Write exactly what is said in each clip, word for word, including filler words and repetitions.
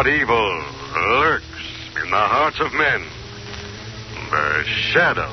But evil lurks in the hearts of men. The Shadow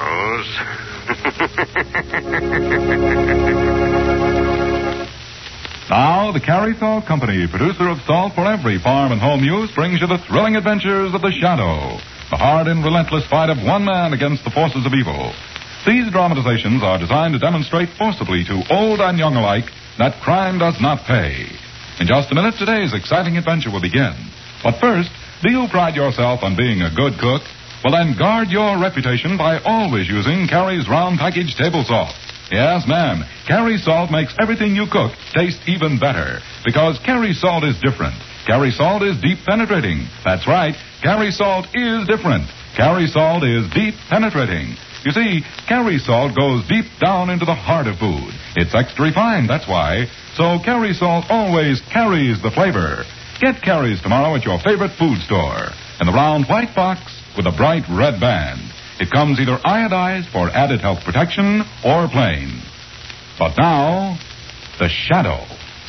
knows. Now, the Carrie Salt Company, producer of salt for every farm and home use, brings you the thrilling adventures of the Shadow, the hard and relentless fight of one man against the forces of evil. These dramatizations are designed to demonstrate forcibly to old and young alike that crime does not pay. In just a minute, today's exciting adventure will begin. But first, do you pride yourself on being a good cook? Well, then guard your reputation by always using Carrie's round package table salt. Yes, ma'am. Carrie salt makes everything you cook taste even better. Because Carrie salt is different. Carrie salt is deep penetrating. That's right. Carrie salt is different. Carrie salt is deep penetrating. You see, Carrie salt goes deep down into the heart of food. It's extra refined, that's why. So Carrie salt always carries the flavor. Get Carrie's tomorrow at your favorite food store. In the round white box with a bright red band. It comes either iodized for added health protection or plain. But now, the Shadow.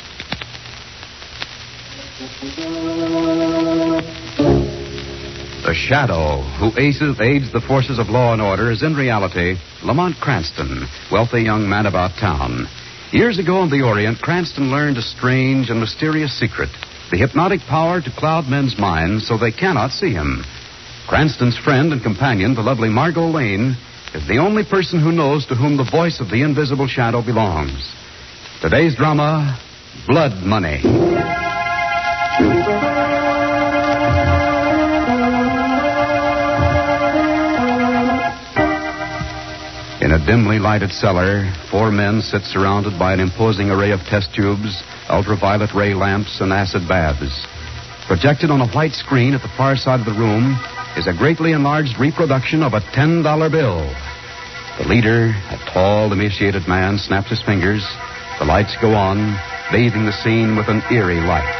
The Shadow, who aces, aids the forces of law and order, is in reality Lamont Cranston, wealthy young man about town. Years ago in the Orient, Cranston learned a strange and mysterious secret, the hypnotic power to cloud men's minds so they cannot see him. Cranston's friend and companion, the lovely Margot Lane, is the only person who knows to whom the voice of the invisible Shadow belongs. Today's drama, Blood Money. In a dimly lighted cellar, four men sit surrounded by an imposing array of test tubes, ultraviolet ray lamps, and acid baths. Projected on a white screen at the far side of the room is a greatly enlarged reproduction of a ten dollar bill. The leader, a tall, emaciated man, snaps his fingers. The lights go on, bathing the scene with an eerie light.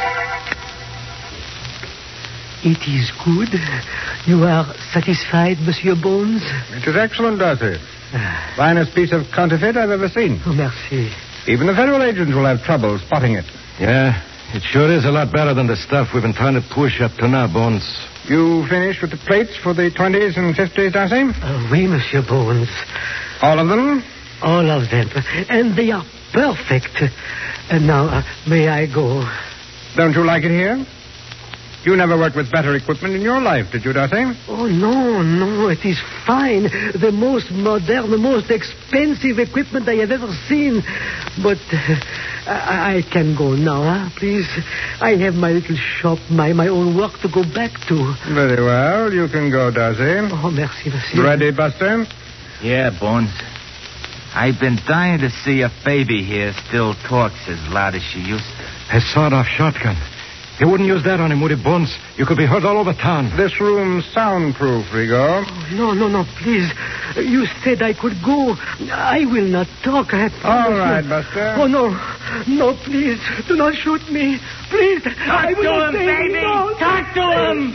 It is good. You are satisfied, Monsieur Bones? It is excellent, Darcy. Finest piece of counterfeit I've ever seen. Oh, merci. Even the federal agents will have trouble spotting it. Yeah, it sure is a lot better than the stuff we've been trying to push up to now, Bones. You finished with the plates for the twenties and fifties, Darcy? Uh, oui, Monsieur Bones. All of them? All of them. And they are perfect. And now, uh, may I go? Don't you like it here? You never worked with better equipment in your life, did you, Darcy? Oh, no, no, it is fine. The most modern, the most expensive equipment I have ever seen. But uh, I, I can go now, huh? Please. I have my little shop, my, my own work to go back to. Very well, you can go, Darcy. Oh, merci, merci. Ready, Buster? Yeah, Bones. I've been dying to see if Baby here still talks as loud as she used to. A sawed-off shotgun. You wouldn't use that on him, would you, Bones? You could be heard all over town. This room's soundproof, Rigo. Oh, no, no, no, please. You said I could go. I will not talk. I All right, Buster. Oh, no. No, please. Do not shoot me. Please. Talk I will to not him, say baby. no. Talk to him.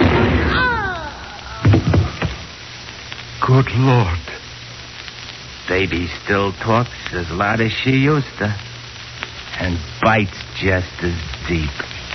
Good Lord. Baby still talks as loud as she used to. And bites just as deep.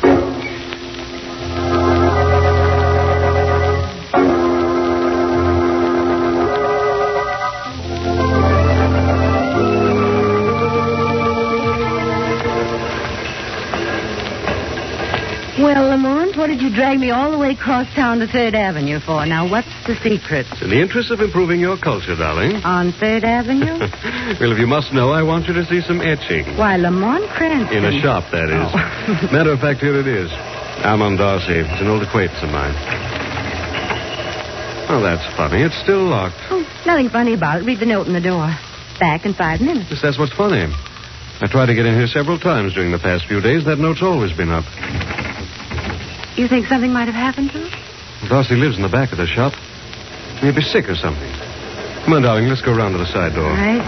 Well, Lamont, what did you drag me all the way across town to Third Avenue for? Now, what's the secret? In the interest of improving your culture, darling. On Third Avenue? Well, if you must know, I want you to see some etching. Why, Lamont Cranston. In a shop, that is. Oh. Matter of fact, here it is. Almond Darcy. It's an old acquaintance of mine. Oh, that's funny. It's still locked. Oh, nothing funny about it. Read the note in the door. Back in five minutes. Yes, that's what's funny. I tried to get in here several times during the past few days. That note's always been up. You think something might have happened to him? Darcy lives in the back of the shop. He'd be sick or something. Come on, darling. Let's go around to the side door. All right.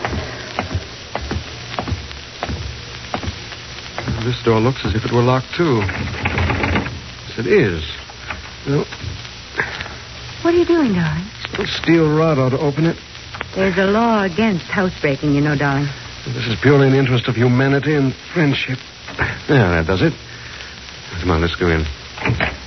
This door looks as if it were locked, too. Yes, it is. Well, What are you doing, darling? a steel rod ought to open it. There's a law against housebreaking, you know, darling. This is purely in the interest of humanity and friendship. Yeah, that does it. Come on, let's go in.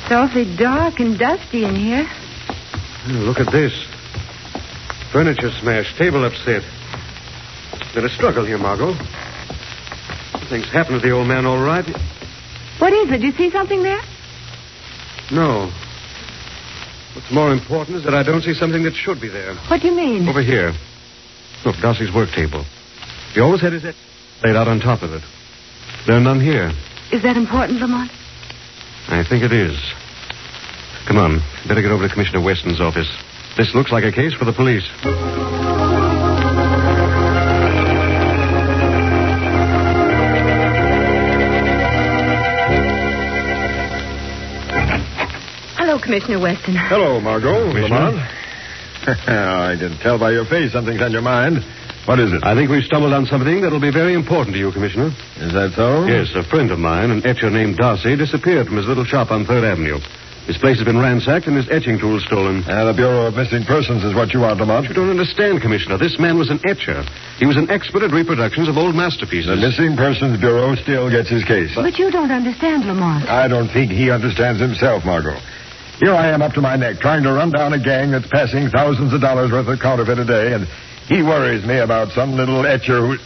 It's awfully dark and dusty in here. Look at this. Furniture smashed, table upset. Been a struggle here, Margot. Things happened to the old man all right. What is it? Do you see something there? No. What's more important is that I don't see something that should be there. What do you mean? Over here. Look, Darcy's work table. He always had his et- laid out on top of it. There are none here. Is that important, Lamont? I think it is. Come on. Better get over to Commissioner Weston's office. This looks like a case for the police. Hello, Commissioner Weston. Hello, Margot. Lamont. I can tell by your face something's on your mind. What is it? I think we've stumbled on something that'll be very important to you, Commissioner. Is that so? Yes, a friend of mine, an etcher named Darcy, disappeared from his little shop on Third Avenue. His place has been ransacked and his etching tools stolen. Uh, the Bureau of Missing Persons is what you want, Lamont. You don't understand, Commissioner. This man was an etcher. He was an expert at reproductions of old masterpieces. The Missing Persons Bureau still gets his case. But you don't understand, Lamont. I don't think he understands himself, Margot. Here I am up to my neck trying to run down a gang that's passing thousands of dollars worth of counterfeit a day, and he worries me about some little etcher who...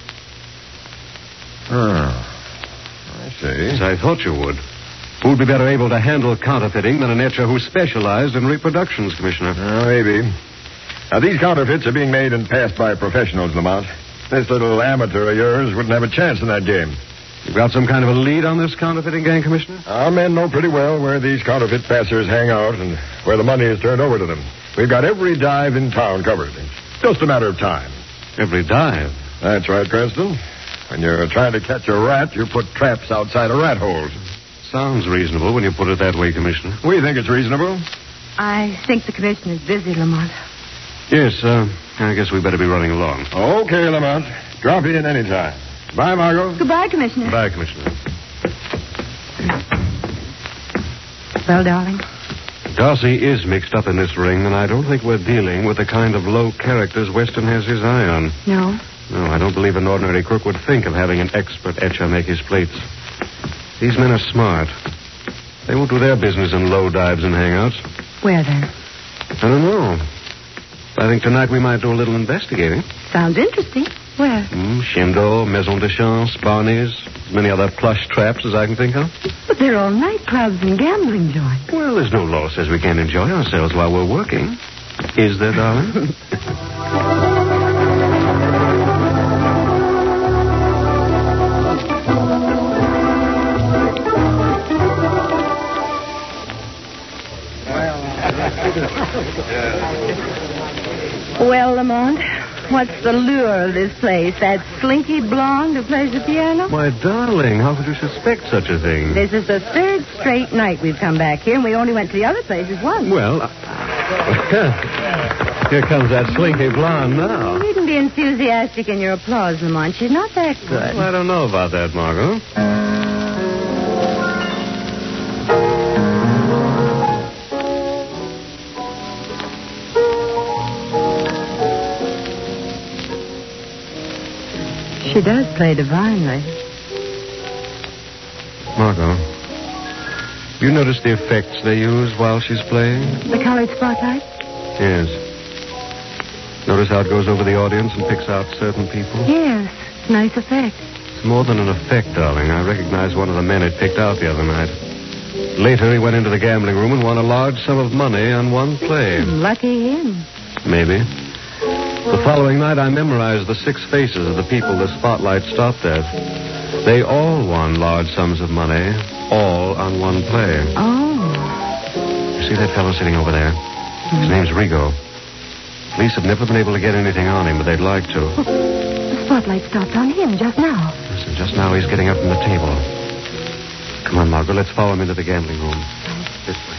Oh, I see. As I thought you would. Who'd be better able to handle counterfeiting than an etcher who specialized in reproductions, Commissioner? Oh, maybe. Now, these counterfeits are being made and passed by professionals, Lamont. This little amateur of yours wouldn't have a chance in that game. You've got some kind of a lead on this counterfeiting gang, Commissioner? Our men know pretty well where these counterfeit passers hang out and where the money is turned over to them. We've got every dive in town covered. It's just a matter of time. Every dive? That's right, Cranston. When you're trying to catch a rat, you put traps outside of rat holes. Sounds reasonable when you put it that way, Commissioner. We think it's reasonable. I think the commissioner's busy, Lamont. Yes, uh, I guess we better be running along. Okay, Lamont. Drop in anytime. Bye, Margot. Goodbye, Commissioner. Bye, Commissioner. Well, darling? Darcy is mixed up in this ring, and I don't think we're dealing with the kind of low characters Weston has his eye on. No? No, I don't believe an ordinary crook would think of having an expert etcher make his plates. These men are smart. They won't do their business in low dives and hangouts. Where, then? I don't know. I think tonight we might do a little investigating. Sounds interesting. Where? Mm, Shindo, Maison de Chance, Barney's, as many other plush traps as I can think of. But they're all nightclubs and gambling joints. Well, there's no law says we can't enjoy ourselves while we're working. Is there, darling? Well, Lamont, what's the lure of this place? That slinky blonde who plays the piano? My darling, how could you suspect such a thing? This is the third straight night we've come back here, and we only went to the other places once. Well, uh, here comes that slinky blonde now. You needn't be enthusiastic in your applause, Lamont. She's not that good. Well, I don't know about that, Margot. She does play divinely. Margot, you notice the effects they use while she's playing? The colored spotlight? Yes. Notice how it goes over the audience and picks out certain people? Yes. Nice effect. It's more than an effect, darling. I recognize one of the men it picked out the other night. Later, he went into the gambling room and won a large sum of money on one play. Lucky him. Maybe. The following night, I memorized the six faces of the people the spotlight stopped at. They all won large sums of money, all on one play. Oh. You see that fellow sitting over there? His name's Rigo. Police have never been able to get anything on him, but they'd like to. Oh, the spotlight stopped on him just now. Listen, just now he's getting up from the table. Come on, Margaret, let's follow him into the gambling room. This way.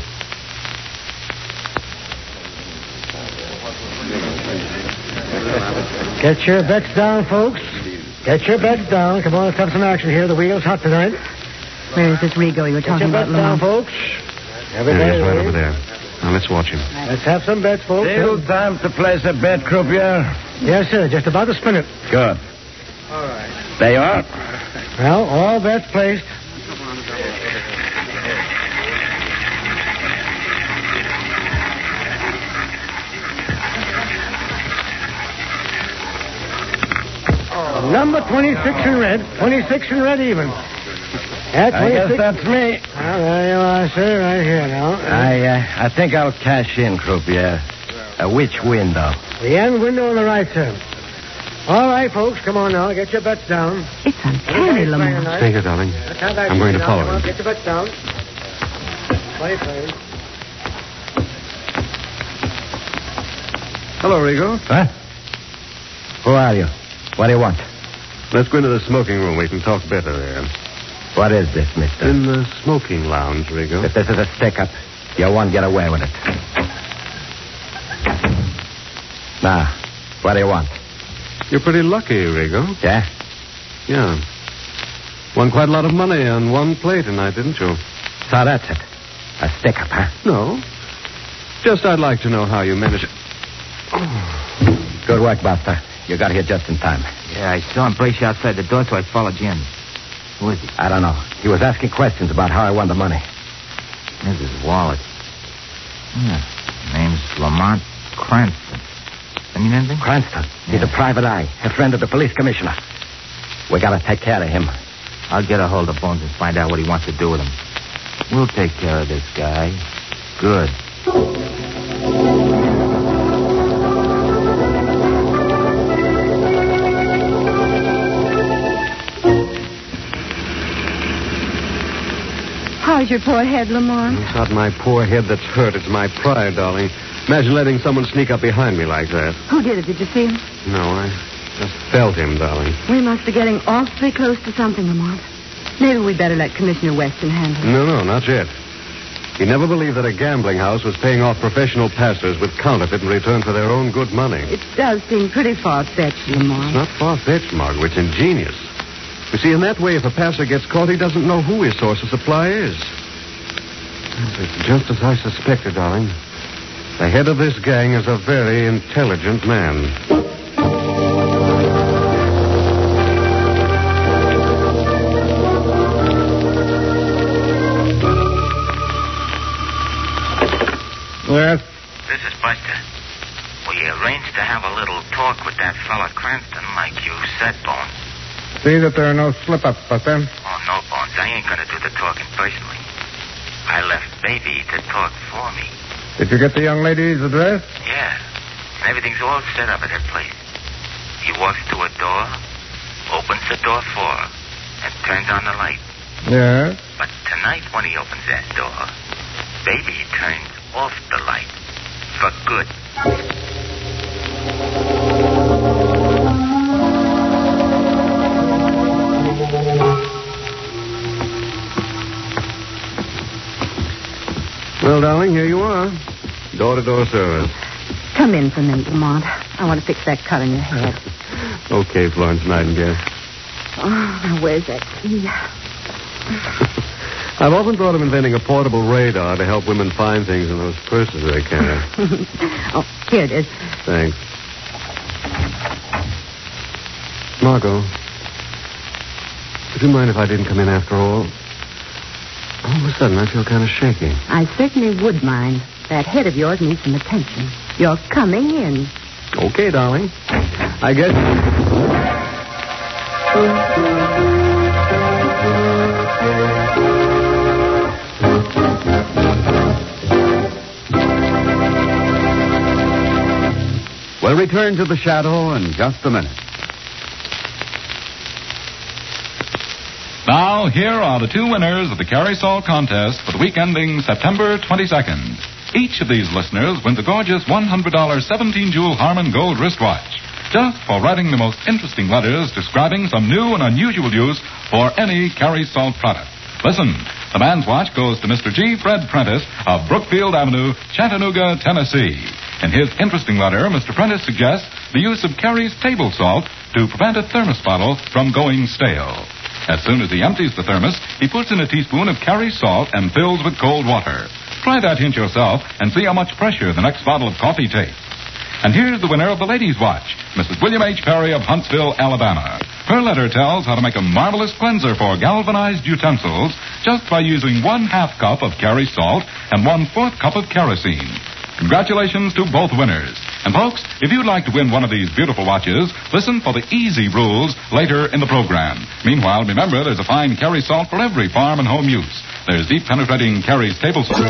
Get your bets down, folks. Get your bets down. Come on, let's have some action here. The wheel's hot tonight. Where is this Rigo you were Get talking your about, bets down, Lamont? folks. There Everybody he is, right ready? over there. Now, let's watch him. Let's have some bets, folks. Still time to place a bet, croupier? Yes, sir. Just about to spin it. Good. All right. They are? Well, all bets placed. twenty-six in red. twenty-six in red even. Yeah, I guess twenty-six. that's me. Well, there you are, sir, right here now. I, uh, I think I'll cash in, croupier. Uh, which window? The end window on the right, sir. All right, folks, come on now. Get your bets down. It's uncanny, Lamont. Stay here, darling. I'm going to follow him. Get your bets down. Play, play. Hello, Rigo. Huh? Who are you? What do you want? Let's go into the smoking room. We can talk better there. What is this, mister? In the smoking lounge, Rigo. If this is a stick-up, you won't get away with it. Now, what do you want? You're pretty lucky, Rigo. Yeah? Yeah. Won quite a lot of money on one play tonight, didn't you? So that's it. A stick-up, huh? No. Just I'd like to know how you managed it. Good work, Buster. You got here just in time. Yeah, I saw him brace you outside the door, so I followed you in. Who is he? I don't know. He was asking questions about how I won the money. Here's his wallet. Yeah. Name's Lamont Cranston. I mean anything? Cranston. He's a private eye, a friend of the police commissioner. We gotta take care of him. I'll get a hold of Bones and find out what he wants to do with him. We'll take care of this guy. Good. How's your poor head, Lamont? It's not my poor head that's hurt. It's my pride, darling. Imagine letting someone sneak up behind me like that. Who did it? Did you see him? No, I just felt him, darling. We must be getting awfully close to something, Lamont. Maybe we'd better let Commissioner Weston handle it. No, no, not yet. He never believed that a gambling house was paying off professional passers with counterfeit in return for their own good money. It does seem pretty far-fetched, Lamont. It's not far-fetched, Margot. It's ingenious. You see, in that way, if a passer gets caught, he doesn't know who his source of supply is. It's just as I suspected, darling. The head of this gang is a very intelligent man. Yes? This is Buster. We arranged to have a little talk with that fella Cranston, like you said, Bones. See that there are no slip-ups, Buster. Oh, no, Bones. I ain't gonna do the talking personally. I left Baby to talk for me. Did you get the young lady's address? Yeah. And everything's all set up at her place. He walks to a door, opens the door for her, and turns on the light. Yes. But tonight, when he opens that door, Baby turns off the light. For good. Well, darling, here you are. Door-to-door service. Come in for a minute, Lamont. I want to fix that cut on your head. Okay, Florence Nightingale. Oh, now where's that key? I've often thought of inventing a portable radar to help women find things in those purses they carry. Oh, here it is. Thanks. Margot, would you mind if I didn't come in after all? All of a sudden, I feel kind of shaky. I certainly would mind. That head of yours needs some attention. You're coming in. Okay, darling. I guess... We'll return to the Shadow in just a minute. Now, here are the two winners of the Carry Salt contest for the week ending September twenty-second. Each of these listeners wins a gorgeous one hundred dollars seventeen-jewel Harman Gold wristwatch, just for writing the most interesting letters describing some new and unusual use for any Carry Salt product. Listen, the man's watch goes to Mister G. Fred Prentice of Brookfield Avenue, Chattanooga, Tennessee. In his interesting letter, Mister Prentice suggests the use of Carry's table salt to prevent a thermos bottle from going stale. As soon as he empties the thermos, he puts in a teaspoon of Carry salt and fills with cold water. Try that hint yourself and see how much fresher the next bottle of coffee tastes. And here's the winner of the ladies' watch, Missus William H. Perry of Huntsville, Alabama. Her letter tells how to make a marvelous cleanser for galvanized utensils just by using one half cup of Carry salt and one fourth cup of kerosene. Congratulations to both winners. And folks, if you'd like to win one of these beautiful watches, listen for the easy rules later in the program. Meanwhile, remember, there's a fine Kerry salt for every farm and home use. There's deep penetrating Kerry's table salt.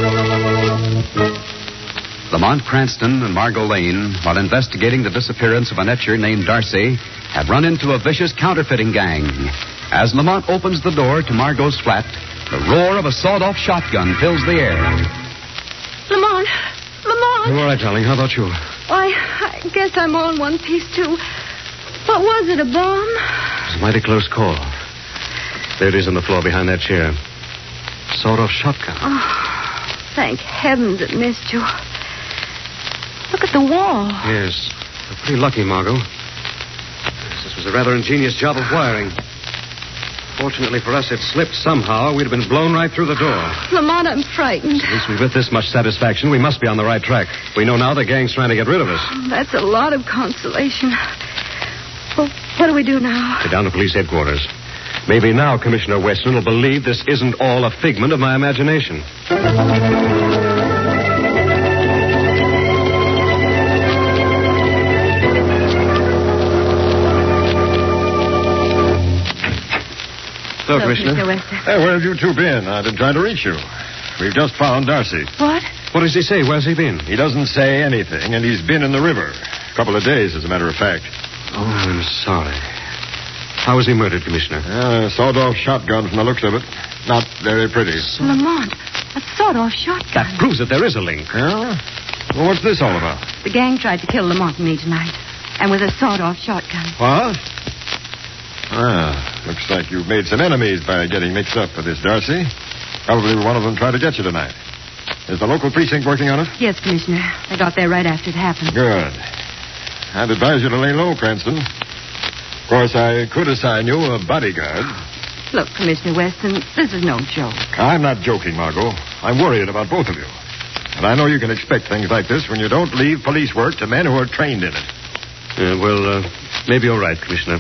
Lamont Cranston and Margot Lane, while investigating the disappearance of an etcher named Darcy, have run into a vicious counterfeiting gang. As Lamont opens the door to Margot's flat, the roar of a sawed-off shotgun fills the air. Lamont! Lamont! I'm all right, darling. How about you? Why, I guess I'm all in one piece, too. What was it, a bomb? It was a mighty close call. There it is on the floor behind that chair. Sawed-off shotgun. Oh, thank heavens it missed you. Look at the wall. Yes. We're pretty lucky, Margot. This was a rather ingenious job of wiring. Fortunately for us, it slipped somehow. We'd have been blown right through the door. Lamont, I'm frightened. At least with this much satisfaction, we must be on the right track. We know now the gang's trying to get rid of us. That's a lot of consolation. Well, what do we do now? Get down to police headquarters. Maybe now Commissioner Weston will believe this isn't all a figment of my imagination. Hello, Hello, Commissioner. Mister Weston. Hey, where have you two been? I've been trying to reach you. We've just found Darcy. What? What does he say? Where's he been? He doesn't say anything, and he's been in the river. A couple of days, as a matter of fact. Oh, I'm sorry. How was he murdered, Commissioner? Uh, sawed-off shotgun from the looks of it. Not very pretty. Lamont, a sawed-off shotgun. That proves that there is a link. Yeah? Well, what's this all about? The gang tried to kill Lamont and me tonight. And with a sawed-off shotgun. What? Ah, looks like you've made some enemies by getting mixed up with this Darcy. Probably one of them tried to get you tonight. Is the local precinct working on it? Yes, Commissioner. I got there right after it happened. Good. I'd advise you to lay low, Cranston. Of course, I could assign you a bodyguard. Look, Commissioner Weston, this is no joke. I'm not joking, Margot. I'm worried about both of you. And I know you can expect things like this when you don't leave police work to men who are trained in it. Uh, well, uh, maybe you're right, Commissioner.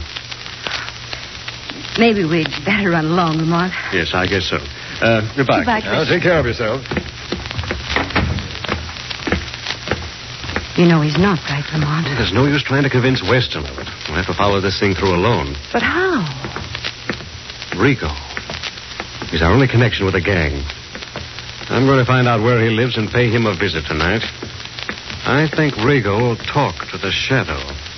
Maybe we'd better run along, Lamont. Yes, I guess so. Uh, goodbye. Goodbye, Now, take care of yourself. You know he's not right, Lamont. There's no use trying to convince Weston of it. We'll have to follow this thing through alone. But how? Rico. He's our only connection with the gang. I'm going to find out where he lives and pay him a visit tonight. I think Rigo will talk to the shadow.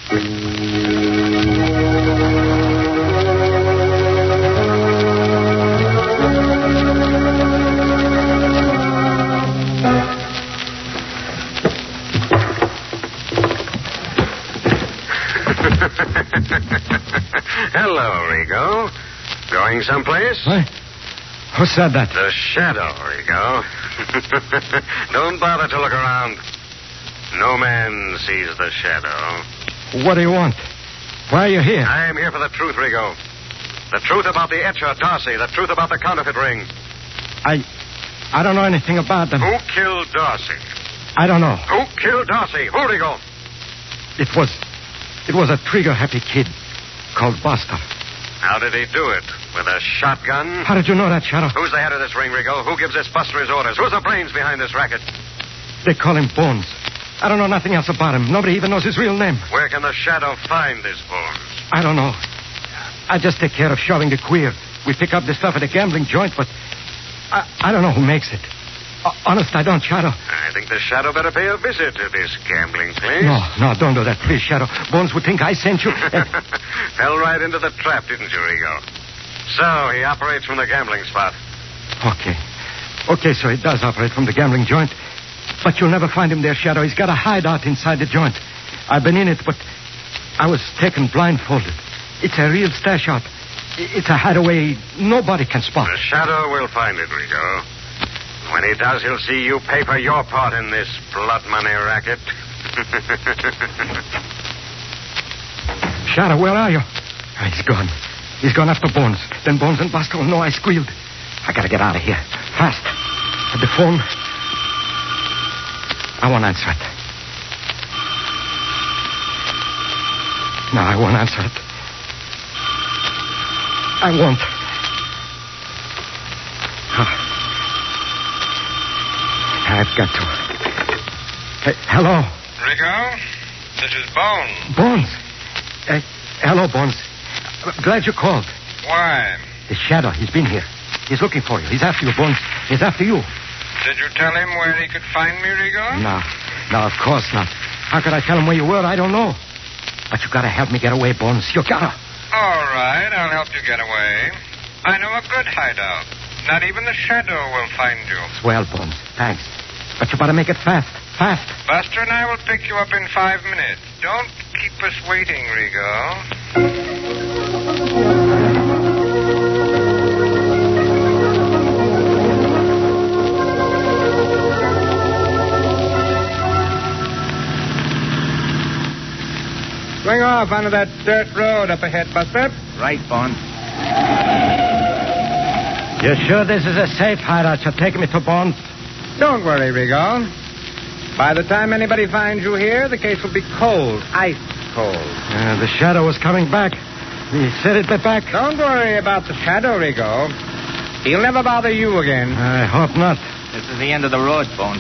Hello, Rigo. Going someplace? What? Who said that? The shadow, Rigo. Don't bother to look around. No man sees the shadow. What do you want? Why are you here? I am here for the truth, Rigo. The truth about the etcher, Darcy. The truth about the counterfeit ring. I... I don't know anything about them. Who killed Darcy? I don't know. Who killed Darcy? Who, Rigo? It was... It was a trigger-happy kid called Buster. How did he do it? With a shotgun? How did you know that, Shadow? Who's the head of this ring, Rigo? Who gives this Buster his orders? Who's the brains behind this racket? They call him Bones. I don't know nothing else about him. Nobody even knows his real name. Where can the shadow find this Bones? I don't know. I just take care of shoving the queer. We pick up the stuff at a gambling joint, but I, I don't know who makes it. Uh, honest, I don't, Shadow. I think the shadow better pay a visit to this gambling place. No, no, don't do that, please, Shadow. Bones would think I sent you. And... Fell right into the trap, didn't you, Rigo? So, he operates from the gambling spot. Okay. Okay, so he does operate from the gambling joint. But you'll never find him there, Shadow. He's got a hideout inside the joint. I've been in it, but I was taken blindfolded. It's a real stash out. It's a hideaway nobody can spot. The shadow will find it, Rigo. When he does, he'll see you pay for your part in this blood money racket. Shadow, where are you? Oh, he's gone. He's gone after Bones. Then Bones and Buster will know I squealed. I gotta get out of here. Fast. At the phone. I won't answer it. No, I won't answer it. I won't. Oh. I've got to. Hey, hello? Rico, this is Bones. Bones? Uh, hello, Bones. Glad you called. Why? The Shadow, he's been here. He's looking for you. He's after you, Bones. He's after you. Did you tell him where he could find me, Rico? No. No, of course not. How could I tell him where you were? I don't know. But you gotta help me get away, Bones. You gotta. All right, I'll help you get away. I know a good hideout. Not even the Shadow will find you. Swell, Bones. Thanks. But you better make it fast. Fast. Buster and I will pick you up in five minutes. Don't keep us waiting, Rigo. Swing off onto that dirt road up ahead, Buster. Right, Bones. You sure this is a safe hideout you're taking me to, Bones? Don't worry, Rigo. By the time anybody finds you here, the case will be cold, ice cold. Uh, the Shadow was coming back. He said it'd be back. Don't worry about the Shadow, Rigo. He'll never bother you again. I hope not. This is the end of the road, Bones.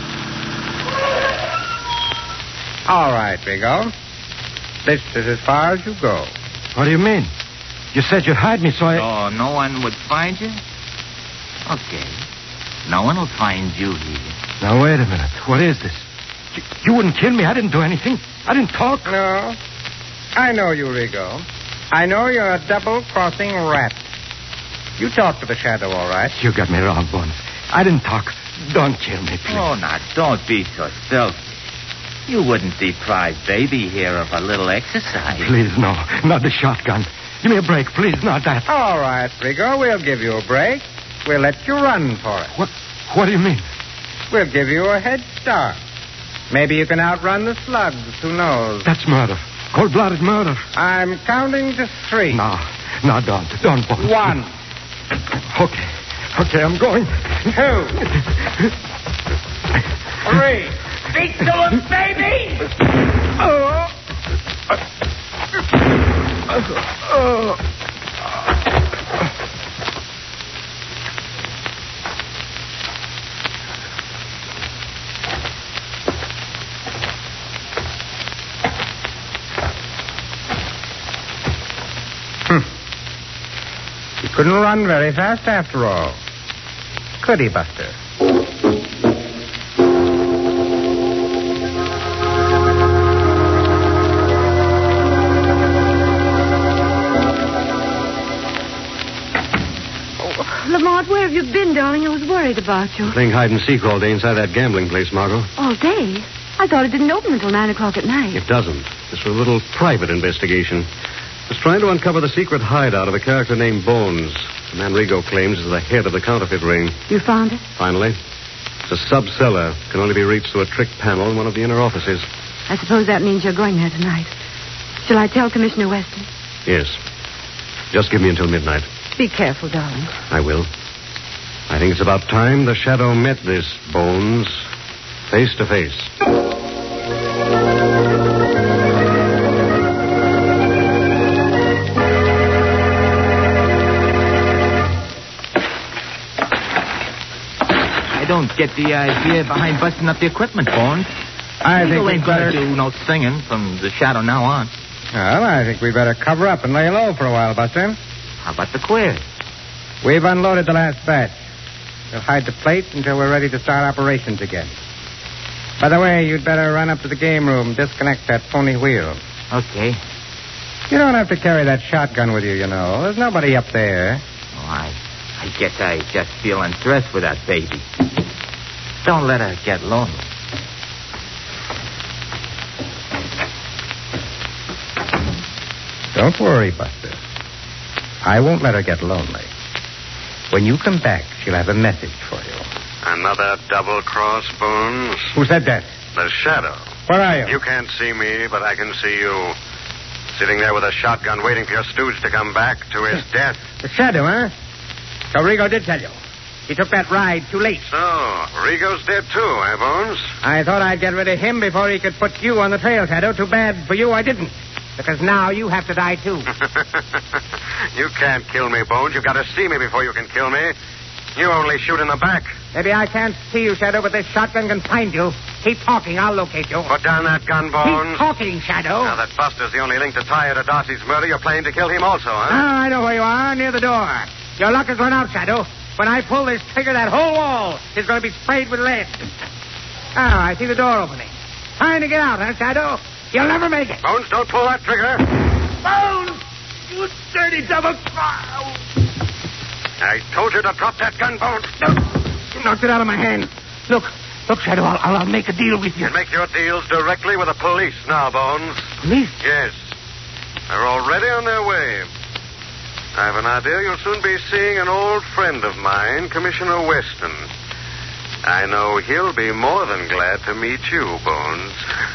All right, Rigo. This is as far as you go. What do you mean? You said you'd hide me, so I... Oh, no one would find you? Okay. No one will find you here. Now, wait a minute. What is this? You, you wouldn't kill me. I didn't do anything. I didn't talk. No. I know you, Rigo. I know you're a double-crossing rat. You talked to the Shadow, all right. You got me wrong, Bones. I didn't talk. Don't kill me, please. Oh, now, don't be so selfish. You wouldn't deprive Baby here of a little exercise. Please, no. Not the shotgun. Give me a break, please. Not that. All right, Rigo. We'll give you a break. We'll let you run for it. What? What do you mean? We'll give you a head start. Maybe you can outrun the slugs. Who knows? That's murder. Cold-blooded murder. I'm counting to three. No. No, don't. Don't, Bones. One. Okay. Okay, I'm going. Two. Three. Speak to him, Baby! Oh. Oh. Hmm. He couldn't run very fast after all. Could he, Buster? Lamont, where have you been, darling? I was worried about you. Playing hide and seek all day inside that gambling place, Margot. All day? I thought it didn't open until nine o'clock at night. It doesn't. This was a little private investigation. It was trying to uncover the secret hideout of a character named Bones. The man Rigo claims is the head of the counterfeit ring. You found it? Finally. It's a sub-cellar. Can only be reached through a trick panel in one of the inner offices. I suppose that means you're going there tonight. Shall I tell Commissioner Weston? Yes. Just give me until midnight. Be careful, darling. I will. I think it's about time the Shadow met this Bones face to face. I don't get the idea behind busting up the equipment, Bones. I think we ain't better gonna do no singing from the Shadow now on. Well, I think we better cover up and lay low for a while, Buster. How about the queer? We've unloaded the last batch. We'll hide the plate until we're ready to start operations again. By the way, you'd better run up to the game room, disconnect that phony wheel. Okay. You don't have to carry that shotgun with you, you know. There's nobody up there. Oh, I, I guess I just feel undressed with that baby. Don't let her get lonely. Don't worry, Buster. I won't let her get lonely. When you come back, she'll have a message for you. Another double-cross, Bones? Who said that? The Shadow. Where are you? You can't see me, but I can see you. Sitting there with a shotgun waiting for your stooge to come back to his death. The Shadow, huh? So Rigo did tell you. He took that ride too late. So, Rigo's dead too, eh, Bones? I thought I'd get rid of him before he could put you on the trail, Shadow. Too bad for you I didn't. Because now you have to die, too. You can't kill me, Bones. You've got to see me before you can kill me. You only shoot in the back. Maybe I can't see you, Shadow, but this shotgun can find you. Keep talking. I'll locate you. Put down that gun, Bones. Keep talking, Shadow. Now that Buster's the only link to tie you to Darcy's murder, you're planning to kill him also, huh? Ah, I know where you are, near the door. Your luck has run out, Shadow. When I pull this trigger, that whole wall is going to be sprayed with lead. Ah, I see the door opening. Trying to get out, huh, Shadow? You'll never make it. Bones, don't pull that trigger. Bones! You dirty double... I told you to drop that gun, Bones. No. You knocked it out of my hand. Look, look, Shadow, I'll, I'll make a deal with you. You make your deals directly with the police now, Bones. Police? Yes. They're already on their way. I have an idea you'll soon be seeing an old friend of mine, Commissioner Weston. I know he'll be more than glad to meet you, Bones.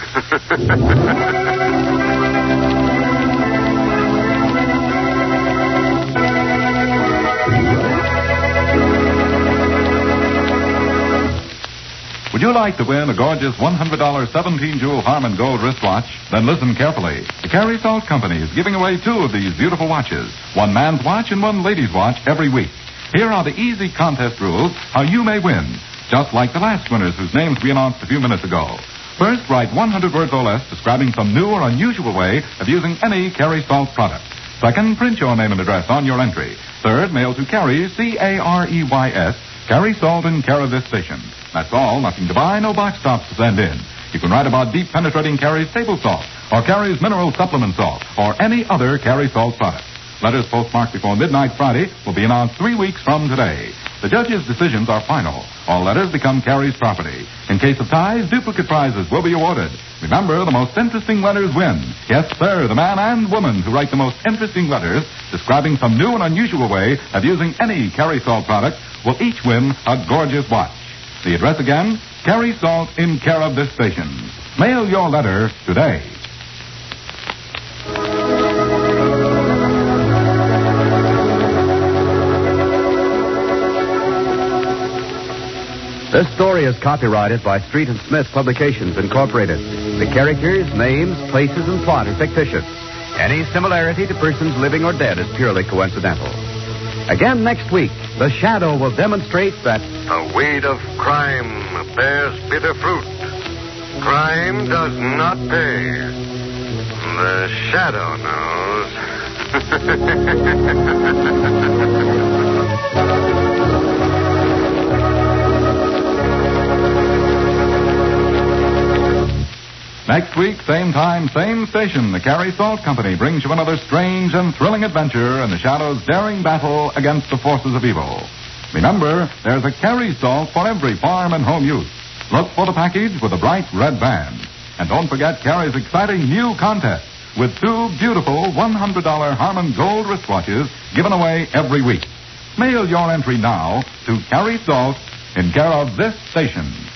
Would you like to win a gorgeous one hundred dollars seventeen-jewel Harman Gold wristwatch? Then listen carefully. The Carey Salt Company is giving away two of these beautiful watches, one man's watch and one lady's watch every week. Here are the easy contest rules how you may win, just like the last winners whose names we announced a few minutes ago. First, write one hundred words or less describing some new or unusual way of using any Carey Salt product. Second, print your name and address on your entry. Third, mail to Carey, C A R E Y S, Carey Salt in care of this station. That's all. Nothing to buy, no box tops to send in. You can write about deep penetrating Carey's table salt, or Carey's mineral supplement salt, or any other Carey Salt product. Letters postmarked before midnight Friday will be announced three weeks from today. The judge's decisions are final. All letters become Carey's property. In case of ties, duplicate prizes will be awarded. Remember, the most interesting letters win. Yes, sir, the man and woman who write the most interesting letters describing some new and unusual way of using any Carey Salt product will each win a gorgeous watch. The address again, Carey Salt in care of this station. Mail your letter today. This story is copyrighted by Street and Smith Publications, Incorporated. The characters, names, places, and plot are fictitious. Any similarity to persons living or dead is purely coincidental. Again next week, The Shadow will demonstrate that the weed of crime bears bitter fruit. Crime does not pay. The Shadow knows. Next week, same time, same station, the Carey Salt Company brings you another strange and thrilling adventure in the Shadow's daring battle against the forces of evil. Remember, there's a Carey Salt for every farm and home use. Look for the package with a bright red band. And don't forget Carey's exciting new contest with two beautiful one hundred dollars Harman Gold wristwatches given away every week. Mail your entry now to Carey Salt in care of this station.